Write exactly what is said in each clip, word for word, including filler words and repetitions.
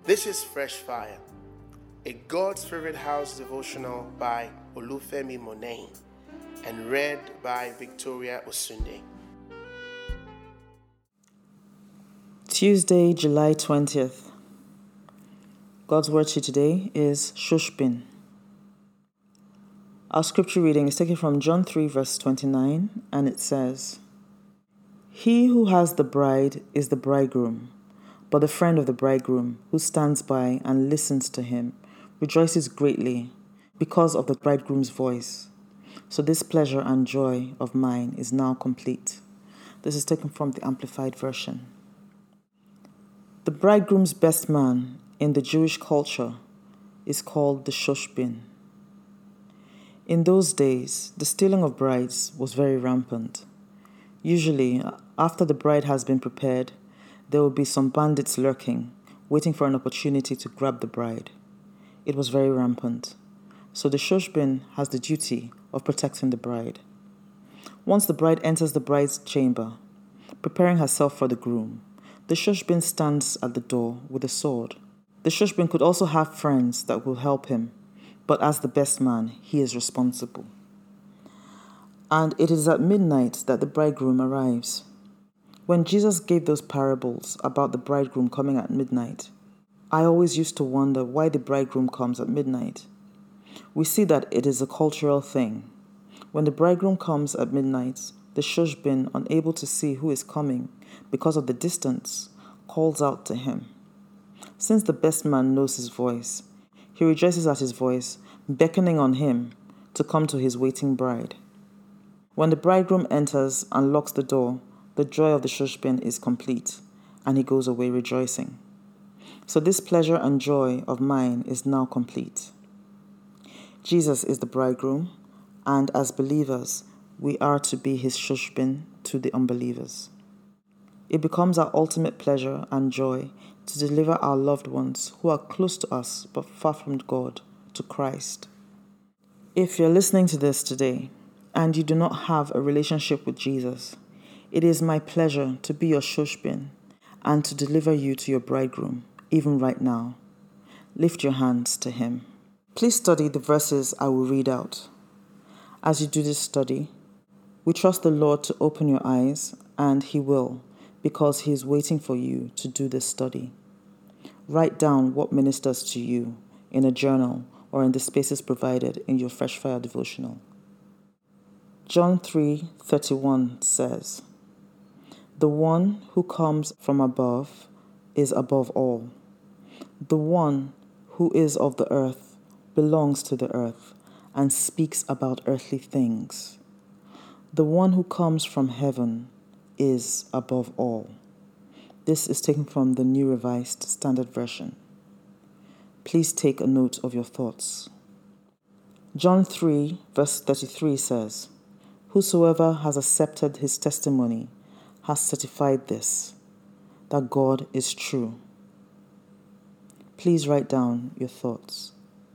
This is Fresh Fire, a God's Favorite House devotional by Olufemi Monet and read by Victoria Osunde. Tuesday, July twentieth. God's word to today is Shushbin. Our scripture reading is taken from John three, verse twenty-nine, and it says, "He who has the bride is the bridegroom, but the friend of the bridegroom, who stands by and listens to him, rejoices greatly because of the bridegroom's voice. So this pleasure and joy of mine is now complete." This is taken from the Amplified Version. The bridegroom's best man in the Jewish culture is called the Shushbin. In those days, the stealing of brides was very rampant. Usually, after the bride has been prepared, there will be some bandits lurking, waiting for an opportunity to grab the bride. It was very rampant. So the Shushbin has the duty of protecting the bride. Once the bride enters the bride's chamber, preparing herself for the groom, the Shushbin stands at the door with a sword. The Shushbin could also have friends that will help him, but as the best man, he is responsible. And it is at midnight that the bridegroom arrives. When Jesus gave those parables about the bridegroom coming at midnight, I always used to wonder why the bridegroom comes at midnight. We see that it is a cultural thing. When the bridegroom comes at midnight, the Shushbin, unable to see who is coming because of the distance, calls out to him. Since the best man knows his voice, he rejoices at his voice, beckoning on him to come to his waiting bride. When the bridegroom enters and locks the door, the joy of the Shushbin is complete, and he goes away rejoicing. So this pleasure and joy of mine is now complete. Jesus is the bridegroom, and as believers, we are to be his Shushbin to the unbelievers. It becomes our ultimate pleasure and joy to deliver our loved ones who are close to us but far from God to Christ. If you're listening to this today and you do not have a relationship with Jesus, it is my pleasure to be your Shushbin and to deliver you to your bridegroom, even right now. Lift your hands to him. Please study the verses I will read out. As you do this study, we trust the Lord to open your eyes, and he will, because he is waiting for you to do this study. Write down what ministers to you in a journal or in the spaces provided in your Fresh Fire devotional. John three thirty-one says, "The one who comes from above is above all. The one who is of the earth belongs to the earth and speaks about earthly things. The one who comes from heaven is above all." This is taken from the New Revised Standard Version. Please take a note of your thoughts. John three, verse thirty-three says, "Whosoever has accepted his testimony has certified this, that God is true." Please write down your thoughts.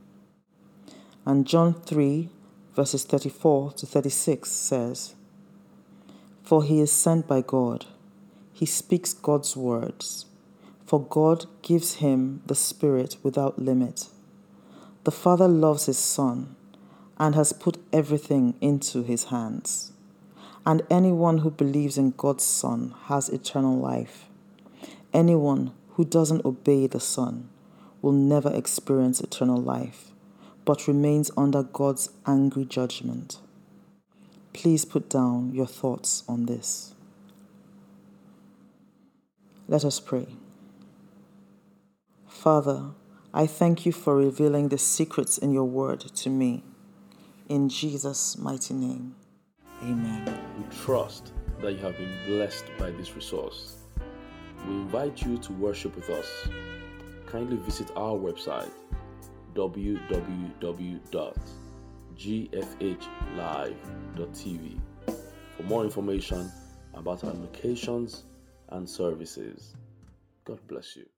And John three, verses thirty-four to thirty-six says, "For he is sent by God. He speaks God's words. For God gives him the Spirit without limit. The Father loves his Son and has put everything into his hands. And anyone who believes in God's Son has eternal life. Anyone who doesn't obey the Son will never experience eternal life, but remains under God's angry judgment." Please put down your thoughts on this. Let us pray. Father, I thank you for revealing the secrets in your word to me. In Jesus' mighty name, amen. We trust that you have been blessed by this resource. We invite you to worship with us. Kindly visit our website, w w w dot g f h live dot t v, for more information about our locations and services. God bless you.